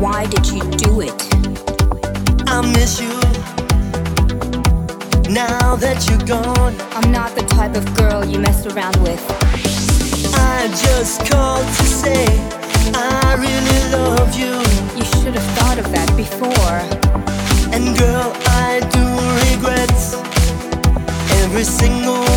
Why did you do it? I miss you now that you're gone. I'm not the type of girl you mess around with. I just called to say I really love you. You should have thought of that before. And girl, I do regret every single